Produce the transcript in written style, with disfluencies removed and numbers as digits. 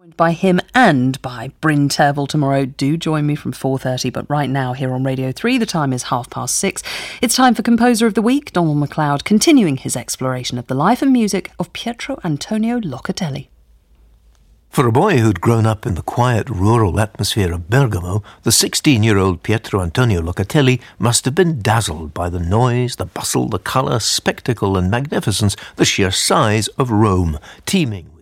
By him and by Bryn Terfel tomorrow. Do join me from 4:30, but right now here on Radio 3 the time is 6:30. It's time for Composer of the Week, Donald McLeod continuing his exploration of the life and music of Pietro Antonio Locatelli. For a boy who'd grown up in the quiet rural atmosphere of Bergamo, the 16-year-old Pietro Antonio Locatelli must have been dazzled by the noise, the bustle, the colour, spectacle and magnificence, the sheer size of Rome, teeming